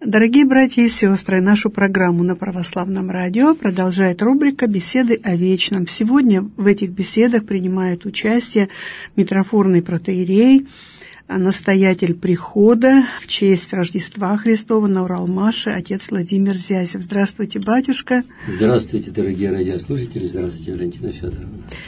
Дорогие братья и сестры, нашу программу на Православном радио продолжает рубрика «Беседы о вечном». Сегодня в этих беседах принимает участие митрофорный протоиерей, настоятель прихода в честь Рождества Христова на Уралмаше, отец Владимир Зязев. Здравствуйте, батюшка. Здравствуйте, дорогие радиослушатели. Здравствуйте, Валентина Федоровна.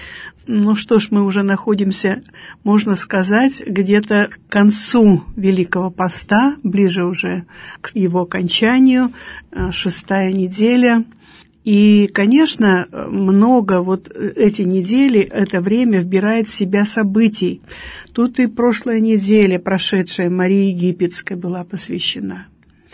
Ну что ж, мы уже находимся, можно сказать, где-то к концу Великого Поста, ближе уже к его окончанию, 6-я неделя. И, конечно, много эти недели, это время вбирает в себя событий. Тут и прошлая неделя, прошедшая Марии Египетской, была посвящена.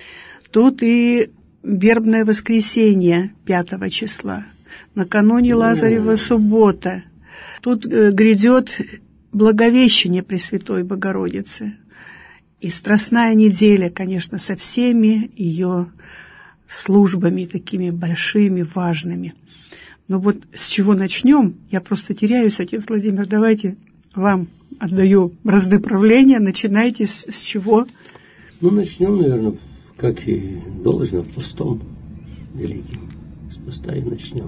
Тут и вербное воскресенье 5 числа, накануне Лазарева суббота. Тут грядет Благовещение Пресвятой Богородицы. И Страстная неделя, конечно, со всеми ее службами такими большими, важными. Но вот с чего начнем? Я просто теряюсь, отец Владимир. Давайте вам отдаю бразды правления. Начинайте с чего? Начнем, наверное, как и должно, постом великим. С поста и начнем.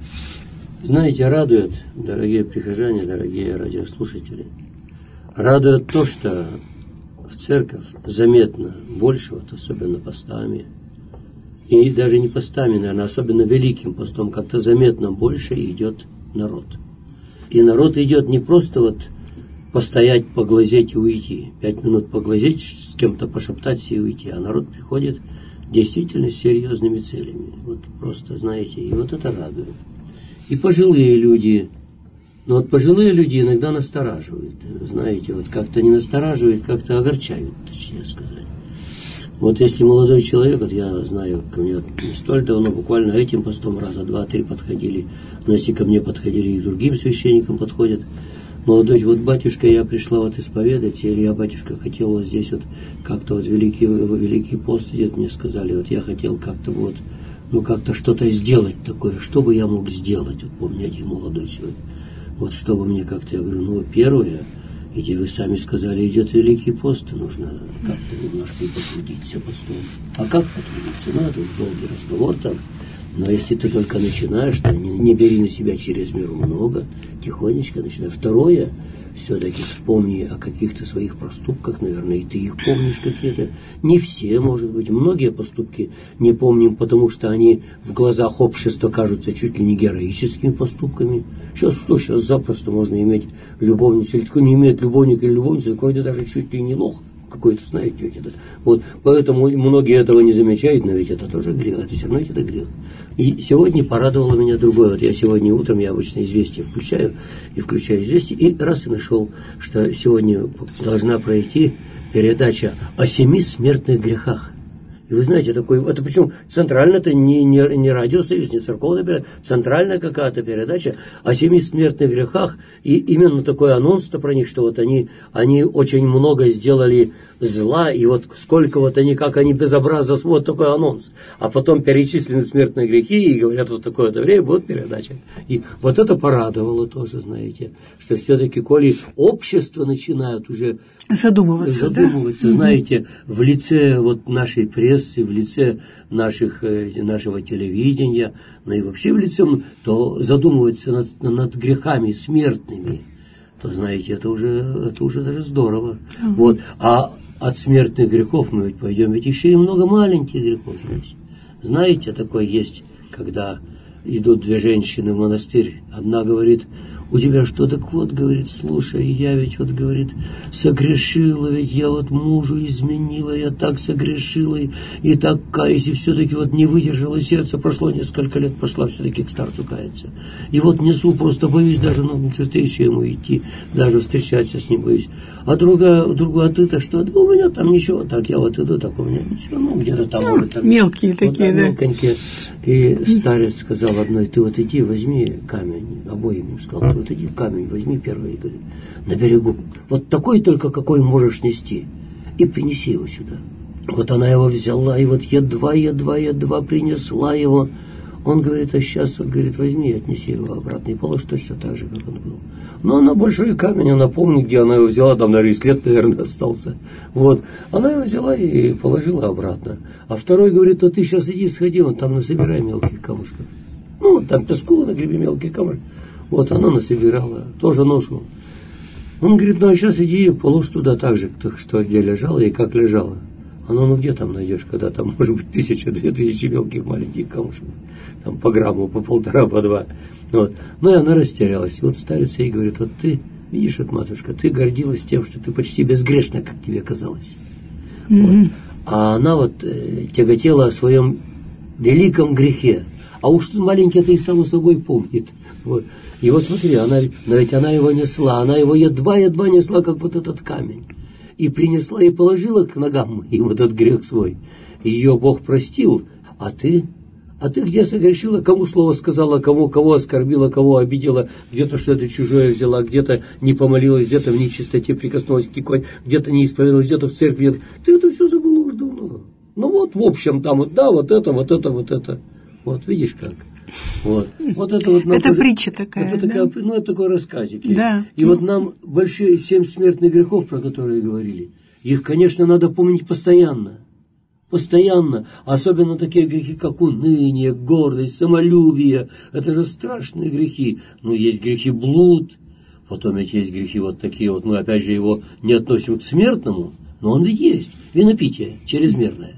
Знаете, радует, дорогие прихожане, дорогие радиослушатели, радует то, что в церковь заметно больше, особенно постами, и даже не постами, наверное, особенно великим постом, как-то заметно больше идет народ. И народ идет не просто постоять, поглазеть и уйти, 5 минут поглазеть, с кем-то пошептаться и уйти, а народ приходит действительно с серьезными целями. Просто, знаете, и это радует. И пожилые люди, пожилые люди иногда настораживают, знаете, как-то не настораживают, как-то огорчают, точнее сказать. Если молодой человек, я знаю, ко мне не столь давно, буквально этим постом раза 2-3 подходили, но если ко мне подходили и другим священникам подходят, молодой, батюшка, я пришла исповедать, или я, батюшка, хотела здесь как-то великий пост идет, мне сказали, я хотел как-то как-то что-то сделать такое, что бы я мог сделать, помню, один молодой человек, что бы мне как-то, я говорю, первое, вы сами сказали, идет Великий пост, нужно как-то немножко и потрудиться постом. А как потрудиться? Это уж долгий разговор там, но если ты только начинаешь, то не бери на себя через меру много, тихонечко начинай. Второе, все-таки вспомни о каких-то своих проступках, наверное, и ты их помнишь какие-то. Не все, может быть, многие поступки не помним, потому что они в глазах общества кажутся чуть ли не героическими поступками. Сейчас запросто можно иметь любовницу, или кто не имеет любовника или любовницу, какой-то даже чуть ли не лох какой-то, знаете, поэтому многие этого не замечают, но ведь это тоже грех, это все равно это грех. И сегодня порадовало меня другое. Я сегодня утром, я обычно известия включаю известия, и раз и нашел, что сегодня должна пройти передача о 7 смертных грехах. И вы знаете, это причем центральная, это не радиосоюз, не церковная передача, центральная какая-то передача о 7 смертных грехах, и именно такой анонс-то про них, что они очень много сделали зла, и сколько они, как они безобразно, такой анонс. А потом перечислены смертные грехи, и говорят, такое-то время будет передача. И это порадовало тоже, знаете, что все-таки, коли общество начинает уже задумываться, да? Знаете, в лице нашей прессы, в лице нашего телевидения, и вообще в лице, то задумывается над грехами смертными, то, знаете, это уже даже здорово. А от смертных грехов мы пойдем, еще и много маленьких грехов есть. Знаете, такое есть, когда идут 2 женщины в монастырь, одна говорит, у тебя что? Так говорит, слушай, я ведь, говорит, согрешила, ведь я мужу изменила, я так согрешила, и так каюсь, и все-таки не выдержала сердце, прошло несколько лет, пошла все-таки к старцу каяться. И несу, просто боюсь даже на встречу ему идти, даже встречаться с ним боюсь. А другая, а ты-то что? Да у меня там ничего, так я иду, так у меня ничего, где-то там. Мелкие такие, да. Мелконькие. И старец сказал одной, ты иди, возьми камень, обоим сказал, ты иди камень, возьми первый, говорит, на берегу. Такой только, какой можешь нести, и принеси его сюда. Она его взяла, и едва принесла его. Он говорит, а сейчас, вот, говорит, возьми и отнеси его обратно и положь точно так же, как он был. Но она большой камень, она помнит, где она его взяла, там, наверное, след, наверное, остался. Вот. Она его взяла и положила обратно. А второй говорит, а ты сейчас иди, сходи, вон там насобирай мелких камушков. Ну, вот там песку нагреби мелких камушков. Вот она насобирала, тоже ношу. Он говорит, ну, а сейчас иди и положь туда так же, что где лежала и как лежала. Она, ну, где там найдешь, когда там, может быть, 1000-2000 мелких маленьких камушков. Там по грамму, по 1,5, по 2. Вот. Ну, и она растерялась. И вот старец ей говорит, вот ты, видишь, вот, матушка, ты гордилась тем, что ты почти безгрешна, как тебе казалось. Вот. А она вот тяготела о своем великом грехе. А уж маленький-то и само собой помнит. Вот. И вот смотри, но ведь она его несла, она его едва несла, как вот этот камень. И принесла, и положила к ногам им этот грех свой. И ее Бог простил. А ты где согрешила? Кому слово сказала, кого оскорбила, кого обидела, где-то что-то чужое взяла, где-то не помолилась, где-то в нечистоте прикоснулась к иконе, где-то не исповедалась, где-то в церкви. Ты это все забыла уже давно. Ну вот, в общем, там вот, да, вот это. Вот, видишь как. Вот это вот нам это тоже, притча такая. Это да? такая, ну, это такой рассказик есть. Да. И вот нам большие 7 смертных грехов, про которые говорили, их, конечно, надо помнить постоянно. Постоянно. Особенно такие грехи, как уныние, гордость, самолюбие. Это же страшные грехи. Ну, есть грехи блуд. Потом ведь есть грехи вот такие вот. Мы, опять же, его не относим к смертному, но он ведь есть. Винопитие чрезмерное.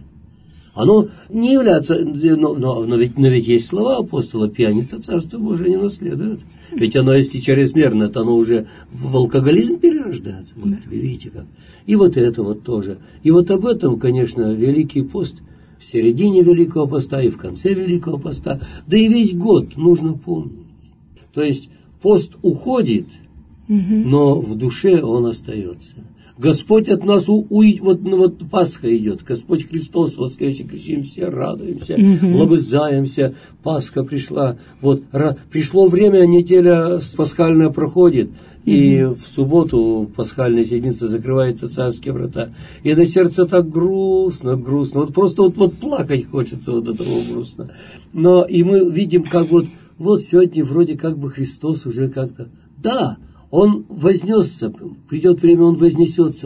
Оно не является, но ведь есть слова апостола, пьяница Царство Божие не наследует. Ведь оно, если чрезмерно, то оно уже в алкоголизм перерождается. Вот, видите как. И вот это вот тоже. И вот об этом, конечно, Великий пост, в середине Великого поста и в конце Великого поста, да и весь год нужно помнить. То есть пост уходит, но в душе он остается. Господь от нас вот Пасха идет, Господь Христос воскресе, кричимся, радуемся, лобызаемся, Пасха пришла, вот пришло время, неделя пасхальная проходит, и в субботу пасхальная седмица закрываются царские врата, и на сердце так грустно, вот просто вот плакать хочется вот от того грустно, но и мы видим, как вот сегодня вроде как бы Христос уже как-то, да, Он вознесся, придет время, Он вознесется,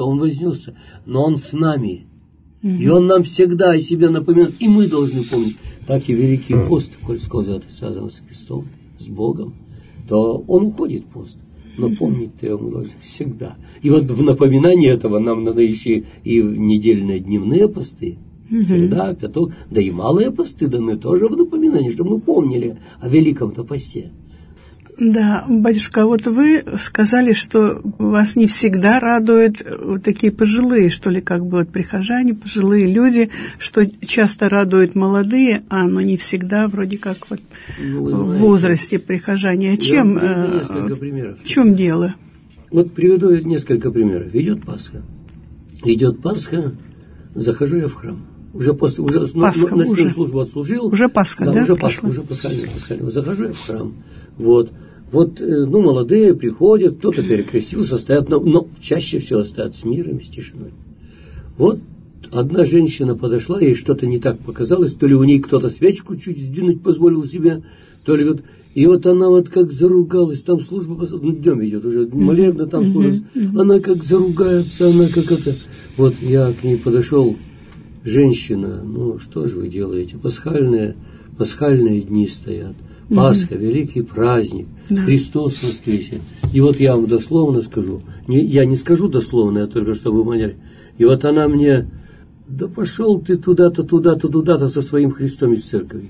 но Он с нами. И Он нам всегда о себе напоминает, и мы должны помнить. Так и Великий пост, коль сказать, это связано с Христом, с Богом, то Он уходит пост. Но помнить-то его мы должны всегда. И вот в напоминании этого нам надо еще и недельные дневные посты, среда, пяток, да и малые посты даны тоже в напоминании, чтобы мы помнили о Великом-то посте. Да, батюшка, вот вы сказали, что вас не всегда радуют вот такие пожилые, что ли, как бы вот прихожане, пожилые люди, что часто радуют молодые, но не всегда вроде как вот в возрасте прихожане. А чем, несколько примеров. В чем дело? Вот приведу несколько примеров. Идет Пасха, захожу я в храм. Уже после, Пасха, ночную службу отслужил. Уже Пасха, да? Уже Пасха, уже пасхальная. Захожу я в храм. Вот, молодые приходят, кто-то перекрестился, стоят, но чаще всего стоят с миром, с тишиной. Вот одна женщина подошла, ей что-то не так показалось, то ли у ней кто-то свечку чуть сдвинуть позволил себе, то ли вот... И вот она вот как заругалась, там служба, днем идет уже, молебно там служба, она как заругается, она как это... Вот я к ней подошел, женщина, что же вы делаете, пасхальные дни стоят. Пасха, великий праздник, Христос воскресе. И вот я вам дословно скажу, я не скажу дословно, я только чтобы вы поняли. И вот она мне, да пошел ты туда-то со своим Христом из церкви.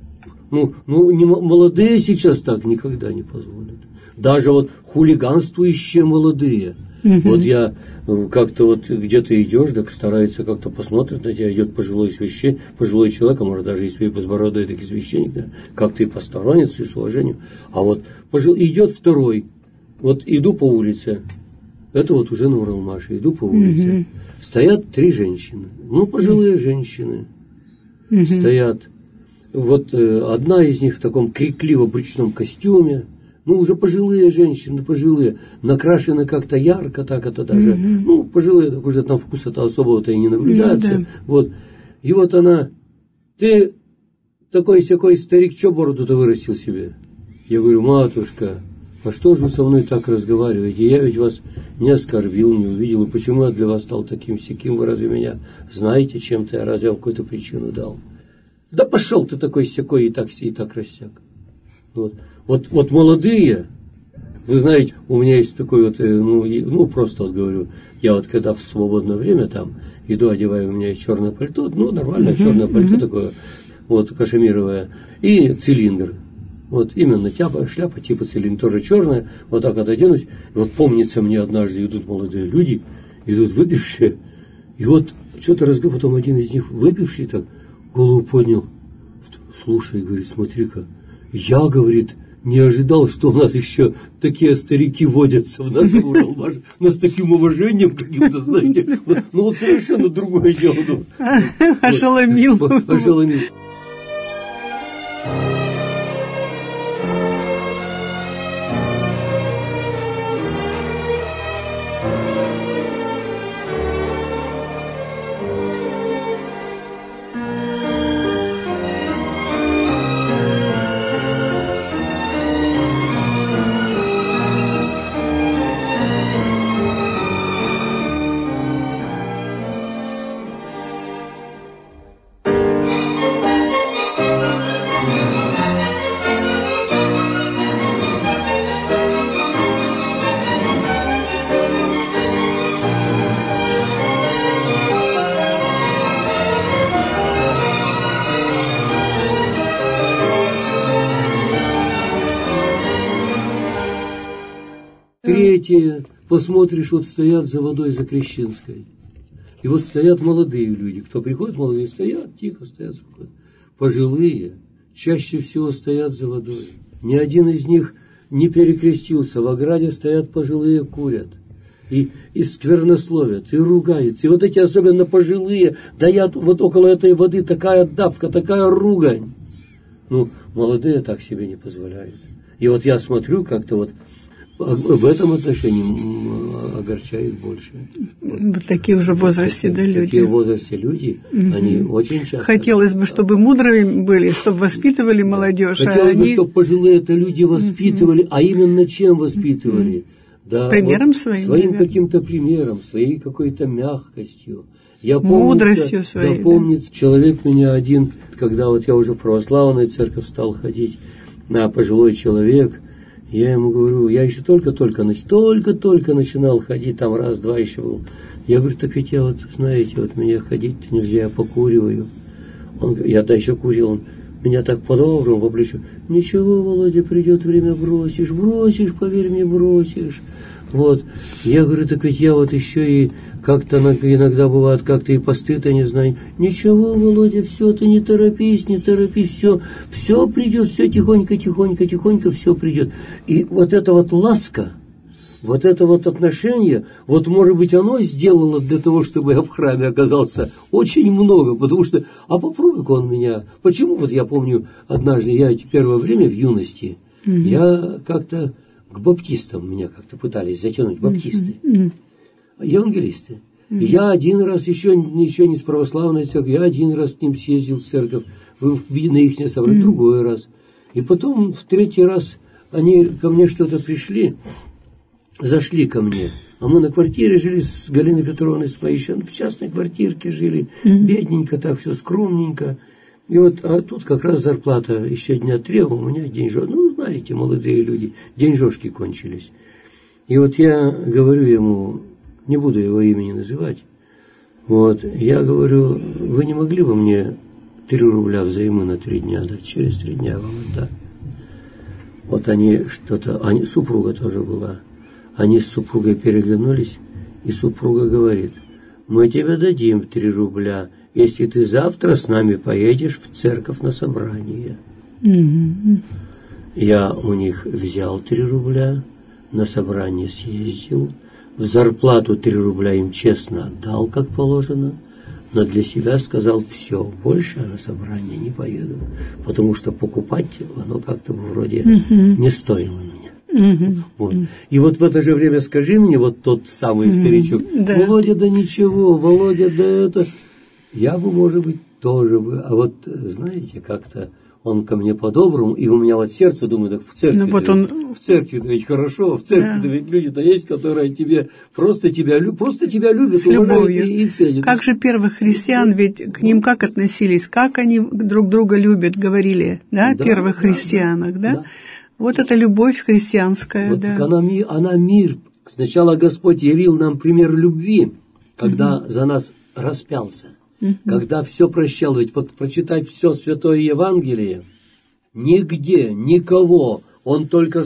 Молодые сейчас так никогда не позволят. Даже вот хулиганствующие молодые. Вот я как-то вот где-то идешь, так старается как-то посмотреть на тебя, идет пожилой человек, а может даже и безбородый такой священник, да, как-то и посторонится, и с уважением. А вот идет второй, вот иду по улице, это вот уже на Уралмаше, иду по улице, стоят 3 женщины, пожилые женщины, стоят, вот одна из них в таком крикливо-брючном костюме, уже пожилые женщины, накрашены как-то ярко, так это даже, пожилые, так уже там вкуса-то особого-то и не наблюдается. Вот. И вот она, ты такой-сякой старик, что бороду-то вырастил себе? Я говорю: матушка, а что же вы со мной так разговариваете? Я ведь вас не оскорбил, не увидел. И почему я для вас стал таким-сяким? Вы разве меня знаете чем-то? Я разве вам какую-то причину дал? Да пошел ты такой-сякой и так рассяк. Вот молодые, вы знаете, у меня есть такой вот, просто вот говорю, я вот когда в свободное время там иду, одеваю, у меня есть черное пальто, нормальное черное пальто такое, вот, кашемировое, и цилиндр. Вот именно шляпа типа цилиндр, тоже черная, вот так вот оденусь. Вот помнится мне, однажды идут молодые люди, идут выпившие, и вот что-то разговаривает, потом один из них выпивший так голову поднял. Слушай, говорит, смотри-ка, я, говорит, не ожидал, что у нас еще такие старики водятся в нашем Уралмаше, но с таким уважением каким-то, знаете, вот совершенно другое дело. Ошеломил. Ошеломил. Третье, посмотришь, вот стоят за водой за Крещенской. И вот стоят молодые люди. Кто приходит, молодые стоят, тихо стоят, спокойно. Пожилые чаще всего стоят за водой. Ни один из них не перекрестился. В ограде стоят пожилые, курят. И сквернословят, и ругаются. И вот эти особенно пожилые, дают вот около этой воды такая давка, такая ругань. Молодые так себе не позволяют. И вот я смотрю, как-то вот в этом отношении огорчает больше. Вот такие уже в возрасте, люди. Такие в возрасте люди, они очень часто... Хотелось бы, чтобы мудрые были, чтобы воспитывали молодежь. Хотелось бы, чтобы пожилые-то люди воспитывали, а именно чем воспитывали? Да, примером своим. Своим каким-то примером, своей какой-то мягкостью. Мудростью своей. Я помню, человек меня один, когда вот я уже в православную церковь стал ходить, пожилой человек, я ему говорю, я еще только-только начинал ходить, там раз-два еще был. Я говорю, так ведь я вот, знаете, вот мне ходить нельзя, я покуриваю. Я еще курил, он меня так по-доброму, по плечу. Ничего, Володя, придет время, бросишь, поверь мне, бросишь. Вот. Я говорю, так ведь я вот еще и как-то иногда бывает, как-то и посты-то не знаю. Ничего, Володя, все, ты не торопись, все придет, все тихонько, все придет. И вот эта вот ласка, вот это вот отношение, вот, может быть, оно сделало для того, чтобы я в храме оказался очень много, потому что, попробуй-ка он меня, почему, вот я помню, однажды, я первое время в юности, я как-то к баптистам меня как-то пытались затянуть, баптисты, евангелисты. И я один раз, еще не с православной церкви, я один раз с ним съездил в церковь, на их собрание, другой раз. И потом в третий раз они ко мне что-то пришли, зашли ко мне. А мы на квартире жили с Галиной Петровной, с моей еще в частной квартирке жили, бедненько так, все скромненько. И вот, а тут как раз зарплата еще дня 3, у меня деньжок, знаете, молодые люди, деньжошки кончились. И вот я говорю ему, не буду его имени называть, вот, я говорю, вы не могли бы мне 3 рубля взаймы на 3 дня дать, через 3 дня вам отдам. Вот супруга тоже была, они с супругой переглянулись, и супруга говорит, мы тебе дадим 3 рубля, если ты завтра с нами поедешь в церковь на собрание. Я у них взял 3 рубля, на собрание съездил, в зарплату 3 рубля им честно отдал, как положено, но для себя сказал, все, больше я на собрание не поеду, потому что покупать оно как-то вроде не стоило мне. Вот. И вот в это же время скажи мне, вот тот самый старичок, Володя, да ничего, Володя, да это... Я бы, может быть, тоже бы, а вот, знаете, как-то он ко мне по-доброму, и у меня вот сердце, думаю, так в церкви, в церкви-то ведь хорошо, в церкви-то ведь люди-то есть, которые тебе просто тебя любят, с любовью. И ценят. Как же первых христиан, ведь к ним как относились, как они друг друга любят, говорили, да, первых христианах, да? Вот это любовь христианская, вот да. Она мир. Сначала Господь явил нам пример любви, когда за нас распялся. Когда все прощал, ведь прочитать все Святое Евангелие, нигде, никого, он только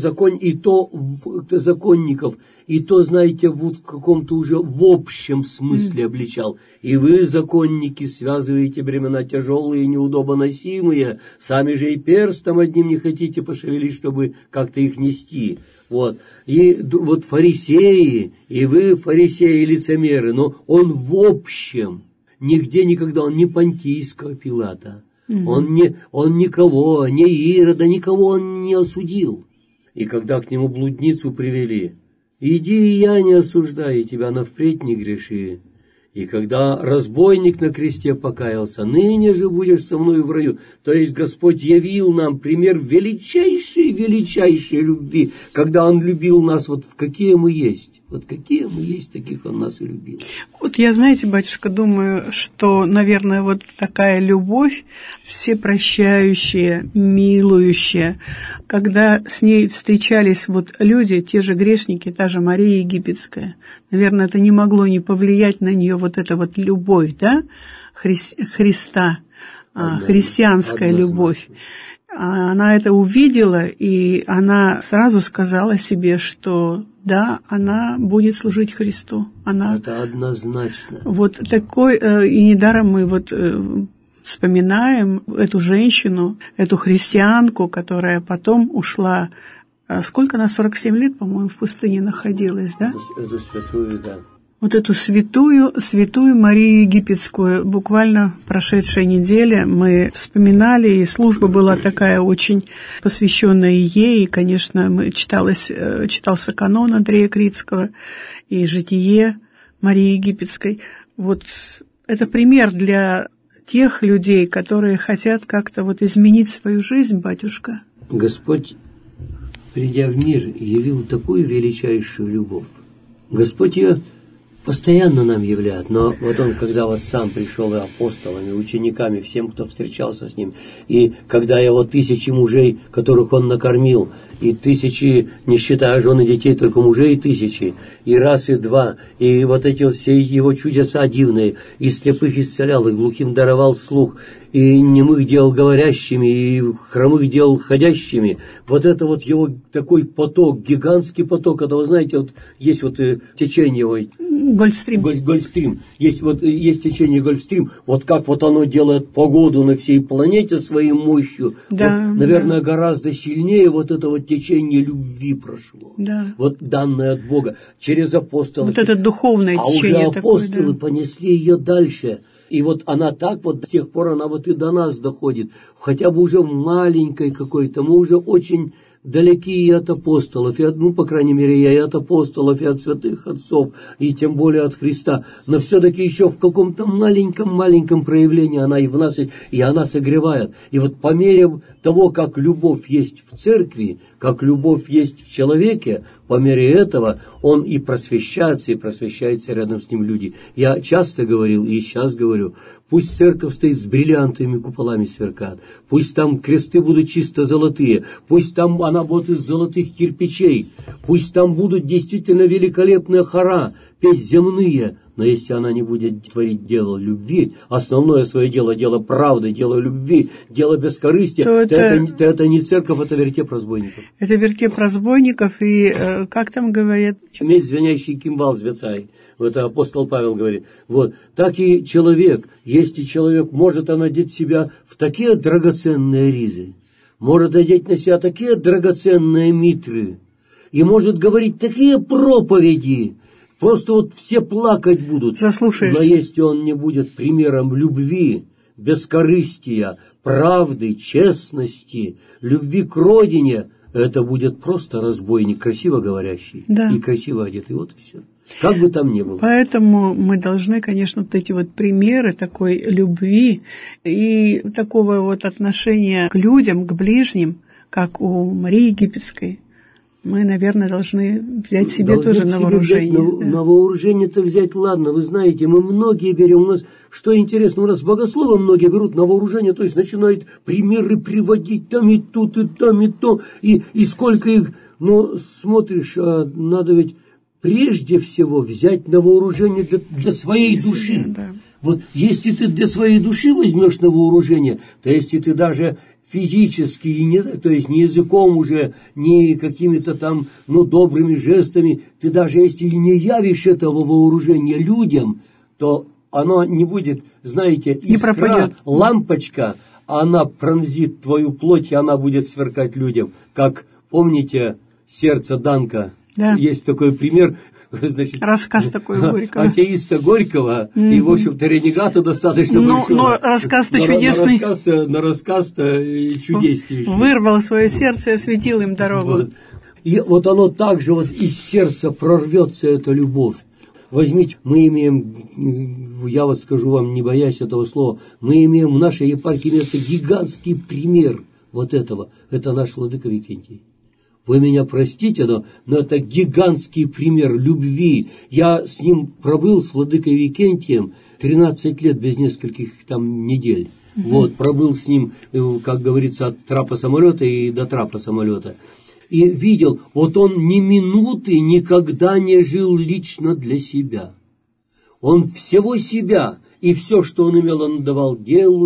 законников, и то, знаете, вот в каком-то уже в общем смысле обличал. И вы, законники, связываете бремена тяжелые и неудобоносимые, сами же и перстом одним не хотите пошевелить, чтобы как-то их нести. Вот. И вот фарисеи, и вы, фарисеи, лицемеры, но он в общем... Нигде никогда он не Понтийского Пилата, он никого, не Ирода, никого он не осудил. И когда к нему блудницу привели, иди, я не осуждаю тебя, но впредь не греши. И когда разбойник на кресте покаялся, ныне же будешь со мной в раю. То есть Господь явил нам пример величайшей любви, когда Он любил нас вот какие мы есть. Вот какие мы есть, таких Он нас и любил. Вот я, знаете, батюшка, думаю, что, наверное, вот такая любовь, всепрощающая, милующая, когда с ней встречались вот люди, те же грешники, та же Мария Египетская, наверное, это не могло не повлиять на нее вот эта вот любовь, да, Христа, христианская любовь. Она это увидела, и она сразу сказала себе, что да, она будет служить Христу. Это однозначно. Вот такой, и недаром мы вот вспоминаем эту женщину, эту христианку, которая потом ушла, сколько она, 47 лет, по-моему, в пустыне находилась, да? Эту святую, да. Вот эту святую Марию Египетскую, буквально прошедшая неделя мы вспоминали, и служба была такая очень посвященная ей, и, конечно, читался канон Андрея Крицкого и житие Марии Египетской. Вот это пример для тех людей, которые хотят как-то вот изменить свою жизнь, батюшка. Господь, придя в мир, явил такую величайшую любовь. Господь ее постоянно нам являет, но вот он, когда вот сам пришел и апостолами, учениками, всем, кто встречался с ним, и когда его 1000 мужей, которых он накормил, и 1000, не считая жен и детей, только мужей 1000, и раз, и два, и вот эти вот все его чудеса дивные, и слепых исцелял, и глухим даровал слух, и немых делал говорящими, и хромых делал ходящими. Вот это вот его такой поток, гигантский поток, это, вы знаете, вот есть вот течение Гольфстрим. Есть течение Гольфстрим, вот как вот оно делает погоду на всей планете своей мощью. Да, вот, наверное, гораздо сильнее вот это вот течение любви прошло. Да. Вот данное от Бога через апостолов. Вот это духовное течение. А уже апостолы понесли ее дальше. И вот она так вот, с тех пор она вот и до нас доходит, хотя бы уже в маленькой какой-то, мы уже очень далеки и от апостолов, и от, по крайней мере, я и от апостолов, и от святых отцов, и тем более от Христа, но все-таки еще в каком-то маленьком проявлении она и в нас есть, и она согревает. И вот по мере того, как любовь есть в церкви, как любовь есть в человеке, по мере этого он и просвещается рядом с ним люди. Я часто говорил и сейчас говорю, пусть церковь стоит с бриллиантовыми куполами сверкает, пусть там кресты будут чисто золотые, пусть там она будет из золотых кирпичей, пусть там будут действительно великолепные хора, петь земные, но если она не будет творить дело любви, основное свое дело, дело правды, дело любви, дело бескорыстия, то это не церковь, это вертеп разбойников. Это вертеп разбойников, и как там говорят? Медь звенящий кимвал звецай. Это апостол Павел говорит. Вот. Так и человек, если человек может одеть себя в такие драгоценные ризы, может одеть на себя такие драгоценные митры, и может говорить такие проповеди, просто вот все плакать будут. Заслушаешься. Но если он не будет примером любви, бескорыстия, правды, честности, любви к родине, это будет просто разбойник, красиво говорящий и красиво одетый. Вот и все. Как бы там ни было. Поэтому мы должны, конечно, вот эти вот примеры такой любви и такого вот отношения к людям, к ближним, как у Марии Египетской, мы, наверное, должны взять себе тоже на вооружение. На вооружение-то взять, ладно, вы знаете, мы многие берем, у нас, что интересно, у нас богословы многие берут на вооружение, то есть начинают примеры приводить там и тут, и там, и то, и сколько их, но смотришь, надо ведь прежде всего взять на вооружение для своей души. Да. Вот если ты для своей души возьмешь на вооружение, то если ты даже физически, то есть не языком уже, не какими-то там, добрыми жестами, ты даже если не явишь этого вооружения людям, то оно не будет, знаете, искра, лампочка, она пронзит твою плоть, и она будет сверкать людям. Как, помните, сердце Данка? Да. Есть такой пример. Значит, рассказ такой Горького. Атеиста Горького, и, в общем-то, ренегата достаточно большого. Но рассказ-то чудесный. На рассказ-то чудеснейший. Вырвал свое сердце и осветил им дорогу. Вот. И вот оно так же вот из сердца прорвется, эта любовь. Возьмите, мы имеем, я вот скажу вам, не боясь этого слова, мы имеем в нашей епархии имеется гигантский пример вот этого. Это наш владыка Викентий. Вы меня простите, но это гигантский пример любви. Я с ним пробыл, с владыкой Викентием, 13 лет без нескольких там недель. Вот, пробыл с ним, как говорится, от трапа самолета и до трапа самолета. И видел, вот он ни минуты никогда не жил лично для себя. Он всего себя и все, что он имел, он давал делу,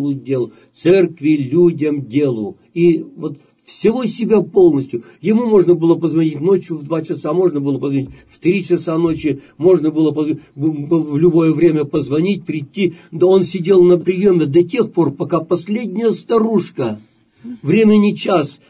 церкви, людям, делу. И вот всего себя полностью. Ему можно было позвонить ночью в 2 часа, можно было позвонить в 3 часа ночи, можно было в любое время позвонить, прийти. Да он сидел на приеме до тех пор, пока последняя старушка, времени час,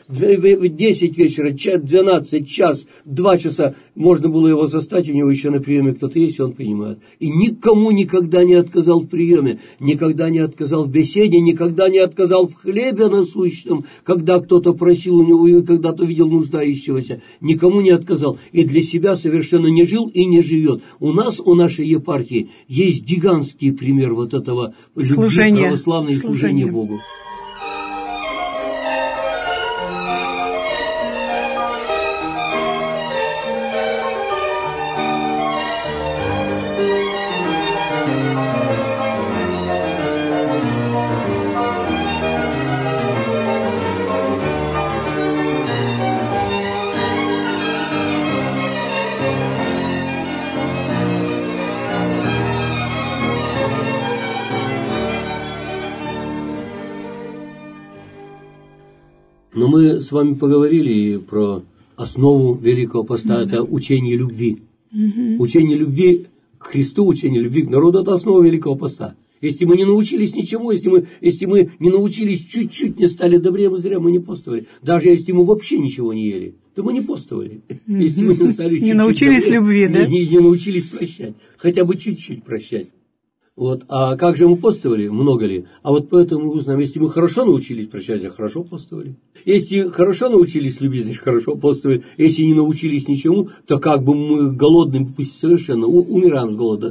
10 вечера, 12, час, 2 часа, можно было его застать, у него еще на приеме кто-то есть, и он принимает. И никому никогда не отказал в приеме, никогда не отказал в беседе, никогда не отказал в хлебе насущном, когда кто-то просил у него, когда-то видел нуждающегося, никому не отказал. И для себя совершенно не жил и не живет. У нас, у нашей епархии, есть гигантский пример вот этого служения, православного служения Богу. Но мы с вами поговорили про основу Великого Поста, это учение любви. Учение любви к Христу, учение любви к народу – это основа Великого Поста. Если мы не научились ничему, если мы не научились чуть-чуть, не стали добрее, мы зря мы не постовали. Даже если мы вообще ничего не ели, то мы не постовали. Если мы не стали чуть-чуть не научились добрее, любви, да? Не научились прощать, хотя бы чуть-чуть прощать. Вот. А как же мы постовали? Много ли? А вот поэтому мы узнаем, если мы хорошо научились прощать, значит хорошо постовали. Если хорошо научились любить, значит хорошо постовали. Если не научились ничему, то как бы мы голодными, пусть совершенно умираем с голода.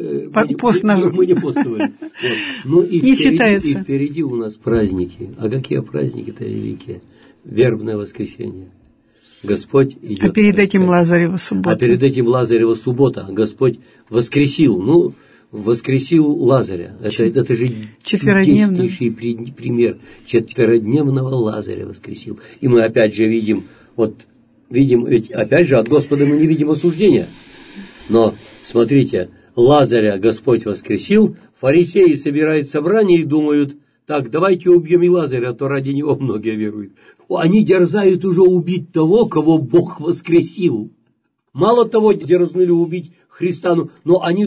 Мы не постовали. Вот. Ну, и не считается. И впереди у нас праздники. А какие праздники-то великие? Вербное воскресенье. Господь идет. А перед этим Лазарева суббота. Господь воскресил. Воскресил Лазаря. Это же чудеснейший пример. 4-дневного Лазаря воскресил. И мы опять же видим, ведь опять же от Господа мы не видим осуждения. Но смотрите, Лазаря Господь воскресил, фарисеи собирают собрание и думают: так, давайте убьем и Лазаря, а то ради него многие веруют. Они дерзают уже убить того, кого Бог воскресил. Мало того, дерзнули убить Христа, но они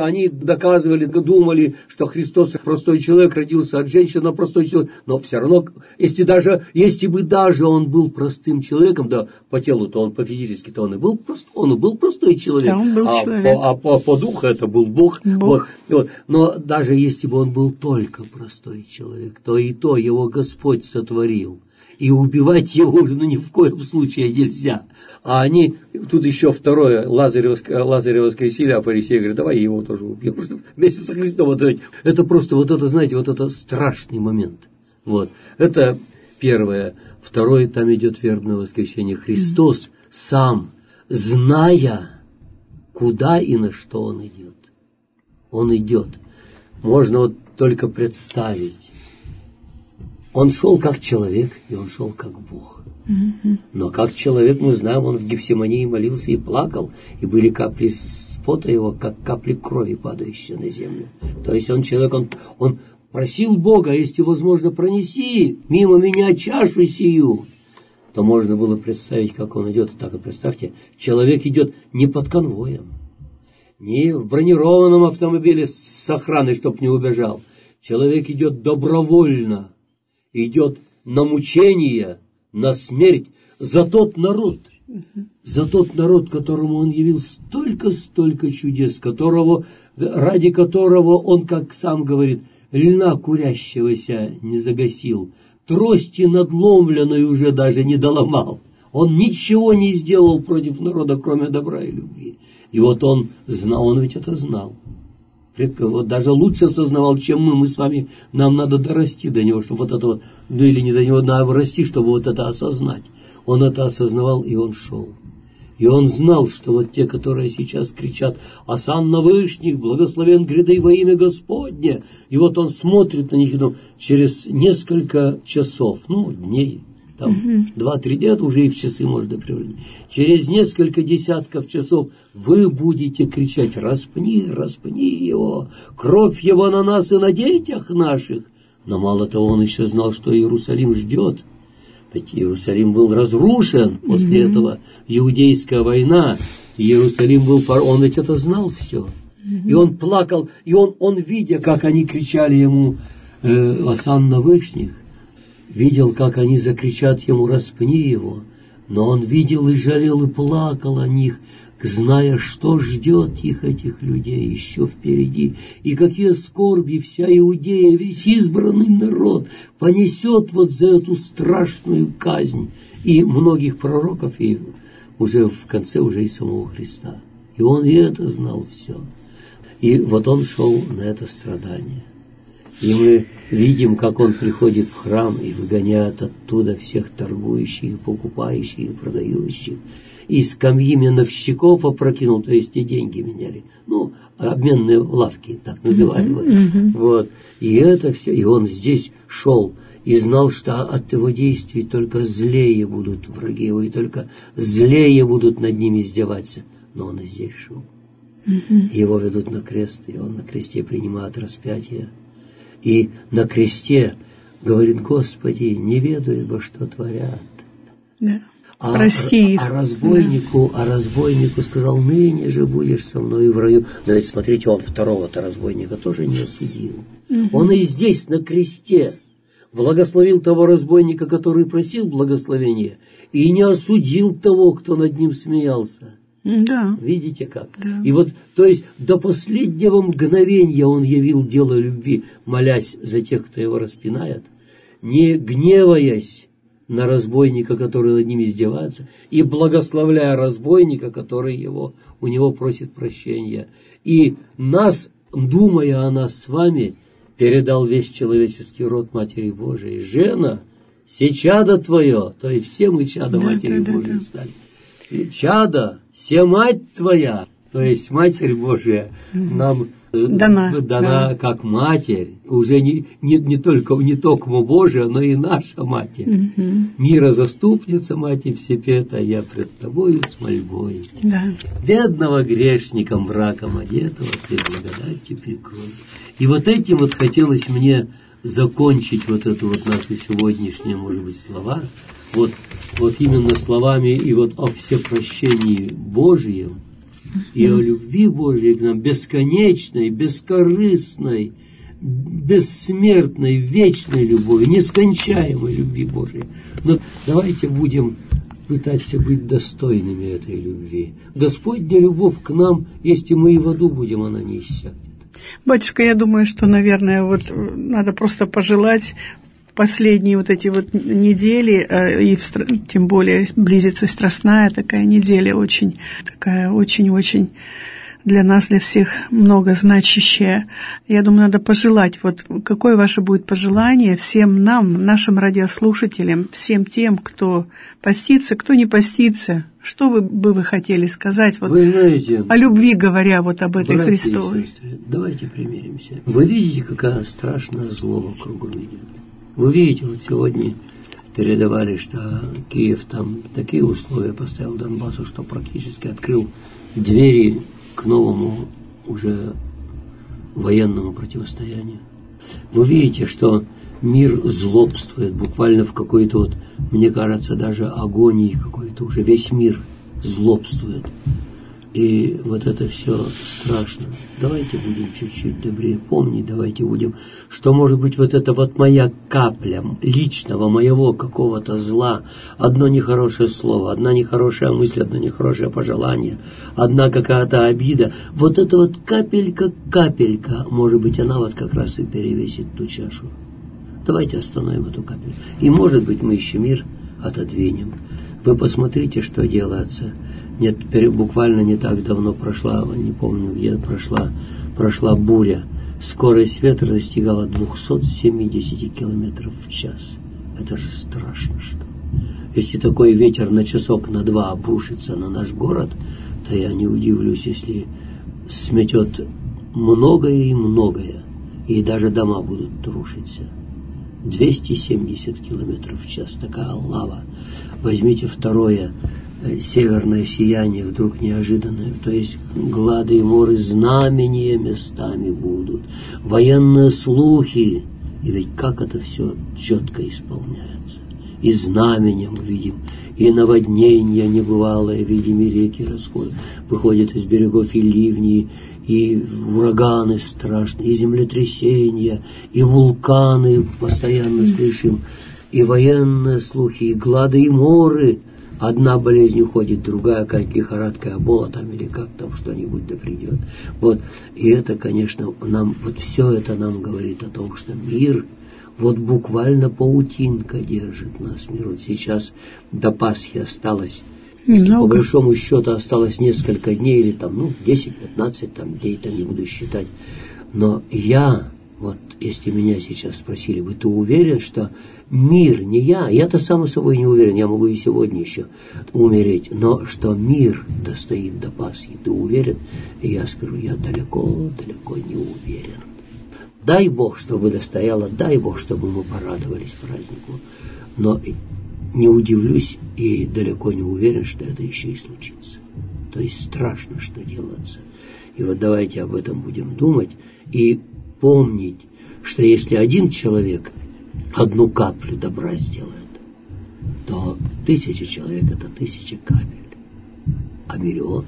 думали, что Христос простой человек, родился от женщины, но простой человек. Но все равно, если бы даже он был простым человеком, да, по телу-то он, по физически-то он и был простой человек. Да, он был человек. По духу это был Бог. Вот. Но даже если бы он был только простой человек, то и то его Господь сотворил. и убивать его уже ни в коем случае нельзя. А они, тут еще второе, Лазаря воскресили, а фарисеи говорят, давай его тоже убьем, чтобы вместе со Христом. Это просто вот это, знаете, вот это страшный момент. Вот. Это первое. Второе, там идет вербное воскресенье. Христос сам, зная, куда и на что Он идет. Он идет. Можно вот только представить. Он шел как человек, и Он шел как Бог. Но как человек, мы знаем, Он в Гефсимании молился и плакал, и были капли пота Его, как капли крови, падающие на землю. То есть Он человек, он просил Бога, если возможно, пронеси мимо меня чашу сию. То можно было представить, как Он идет. Так вот представьте, человек идет не под конвоем, не в бронированном автомобиле с охраной, чтоб не убежал. Человек идет добровольно, идет на мучение, на смерть за тот народ, которому Он явил столько чудес, ради которого Он, как сам говорит, льна курящегося не загасил, трости надломленной уже даже не доломал. Он ничего не сделал против народа, кроме добра и любви. И вот Он знал, Он ведь это знал. Вот даже лучше сознавал, чем мы с вами. Нам надо дорасти до Него, чтобы вот это вот, ну или не до Него, надо расти, чтобы вот это осознать. Он это осознавал, и Он шел. И Он знал, что вот те, которые сейчас кричат «Асан на вышних, благословен гряды во имя Господне», и вот Он смотрит на них, и через несколько часов, дней, там 2-3 дня, уже и в часы можно превратить. Через несколько десятков часов вы будете кричать распни его, кровь его на нас и на детях наших». Но мало того, Он еще знал, что Иерусалим ждет. Ведь Иерусалим был разрушен после этого, иудейская война. Иерусалим был, Он ведь это знал все. И Он плакал, и он видя, как они кричали Ему «Асан на вышних», видел, как они закричат Ему «Распни его», но Он видел и жалел, и плакал о них, зная, что ждет их, этих людей, еще впереди, и какие скорби вся Иудея, весь избранный народ понесет вот за эту страшную казнь, и многих пророков, и уже в конце уже и самого Христа. И Он и это знал все. И вот Он шел на это страдание. И мы видим, как Он приходит в храм и выгоняет оттуда всех торгующих, покупающих и продающих. И скамьи меновщиков опрокинул, то есть и деньги меняли. Обменные лавки, так называемые. Вот. И это все. И Он здесь шел и знал, что от Его действий только злее будут враги Его, и только злее будут над ними издеваться. Но Он и здесь шел. Его ведут на крест, и Он на кресте принимает распятие. И на кресте говорит: «Господи, не ведают, во что творят». Да. Прости их. А разбойнику сказал: «Ныне же будешь со мной в раю». Но ведь смотрите, Он второго-то разбойника тоже не осудил. Он и здесь на кресте благословил того разбойника, который просил благословения, и не осудил того, кто над ним смеялся. Да. Видите как? Да. И вот, то есть, до последнего мгновения Он явил дело любви, молясь за тех, кто Его распинает, не гневаясь на разбойника, который над ним издевается, и благословляя разбойника, который у него просит прощения. И нас, думая о нас с вами, передал весь человеческий род Матери Божией. «Жена, се чадо твое», то есть все мы чадо Матери Божией стали. «Чадо, се мать твоя», то есть Матерь Божия нам дана как Матерь, уже не только Божия, но и наша Матерь. Мира заступница, Матерь Всепета, я пред Тобою с мольбой. Да. Бедного грешником врагом одетого Ты благодатью прикрой. И вот этим вот хотелось мне закончить вот эту вот нашу сегодняшние, может быть, слова. Вот именно словами и вот о всепрощении Божьем, и о любви Божьей к нам, бесконечной, бескорыстной, бессмертной, вечной любови, нескончаемой любви Божьей. Но давайте будем пытаться быть достойными этой любви. Господня любовь к нам, если мы и в аду будем, она не иссякнет. Батюшка, я думаю, что, наверное, вот надо просто пожелать последние вот эти вот недели, и тем более близится Страстная такая неделя, очень для нас, для всех многозначащая. Я думаю, надо пожелать, вот какое ваше будет пожелание всем нам, нашим радиослушателям, всем тем, кто постится, кто не постится, что вы хотели сказать, вот, вы знаете, о любви говоря, вот об этой Христовой? Сестры, давайте примиримся. Вы видите, какая страшная зло кругом идет. Вы видите, вот сегодня передавали, что Киев там такие условия поставил Донбассу, что практически открыл двери к новому уже военному противостоянию. Вы видите, что мир злобствует буквально в какой-то вот, мне кажется, даже агонии какой-то, уже весь мир злобствует. И вот это все страшно. Давайте будем чуть-чуть добрее помнить, давайте будем, что может быть вот это вот моя капля личного, моего какого-то зла, одно нехорошее слово, одна нехорошая мысль, одно нехорошее пожелание, одна какая-то обида, вот эта вот капелька, может быть, она вот как раз и перевесит ту чашу. Давайте остановим эту капель. И, может быть, мы еще мир отодвинем. Вы посмотрите, что делается. Нет, буквально не так давно прошла, не помню где прошла буря. Скорость ветра достигала 270 километров в час. Это же страшно, что. Если такой ветер на часок, на два обрушится на наш город, то я не удивлюсь, если сметет многое и многое, и даже дома будут рушиться. 270 километров в час, такая лава. Возьмите второе, северное сияние вдруг неожиданное, то есть глады и моры знамения местами будут, военные слухи, и ведь как это все четко исполняется. И знамения мы видим, и наводнения небывалые, видим, и реки выходят из берегов, и ливни, и ураганы страшные, и землетрясения, и вулканы постоянно слышим, и военные слухи, и глады и моры. Одна болезнь уходит, другая, как лихорадка, Эбола там или как там что-нибудь да придет. Вот. И это, конечно, нам, вот все это нам говорит о том, что мир, вот буквально паутинка держит нас мир. Вот сейчас до Пасхи осталось, по большому счету, осталось несколько дней, или там, 10-15 там, дней, там не буду считать. Но я, вот если меня сейчас спросили бы, ты уверен, что мир, не я-то сам собой не уверен, я могу и сегодня еще умереть, но что мир достоит до Пасхи, ты уверен? И я скажу, я далеко не уверен. Дай Бог, чтобы достояло, дай Бог, чтобы мы порадовались празднику, но не удивлюсь и далеко не уверен, что это еще и случится. То есть страшно, что делается. И вот давайте об этом будем думать и помнить, что если один человек одну каплю добра сделает, то 1000 человек — это 1000 капель, а миллион,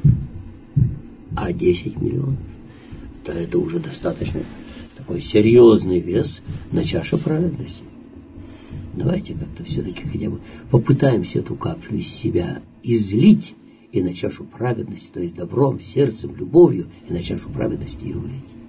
а 10 миллионов, то это уже достаточно такой серьезный вес на чаше праведности. Давайте как-то все-таки хотя бы попытаемся эту каплю из себя излить и на чашу праведности, то есть добром, сердцем, любовью, и на чашу праведности ее вылить.